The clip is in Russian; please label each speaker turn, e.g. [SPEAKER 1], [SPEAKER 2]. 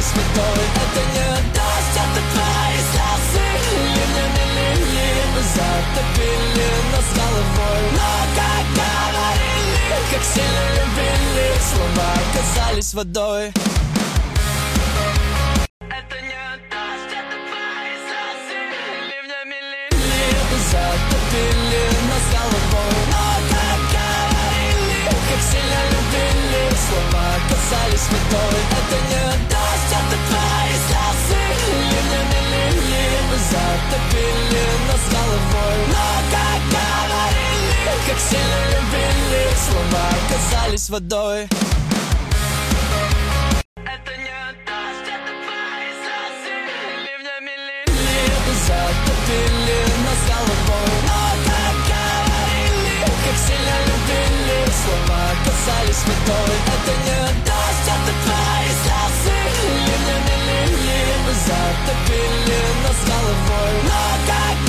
[SPEAKER 1] казались водой. Это не дождь, это твои слезы. Ливнями лили, затопили нас головой. Но как говорили, как сильно любили, слова казались водой. Это не дождь, это твои слезы. Ливнями лили, затопили нас головой. Но как говорили, как сильно любили, слова казались водой. Это не дождь, это твои слезы. Ливнями лили, затопили нас головой. Но как говорили, как сильно любили, слова казались водой. Это не дождь, это твои слезы. Ливнями лили, затопили нас головой. Но как говорили, как сильно любили, слова казались водой. Это не дождь, это твои слезы. Ливнями лили, затопили нас головой. Но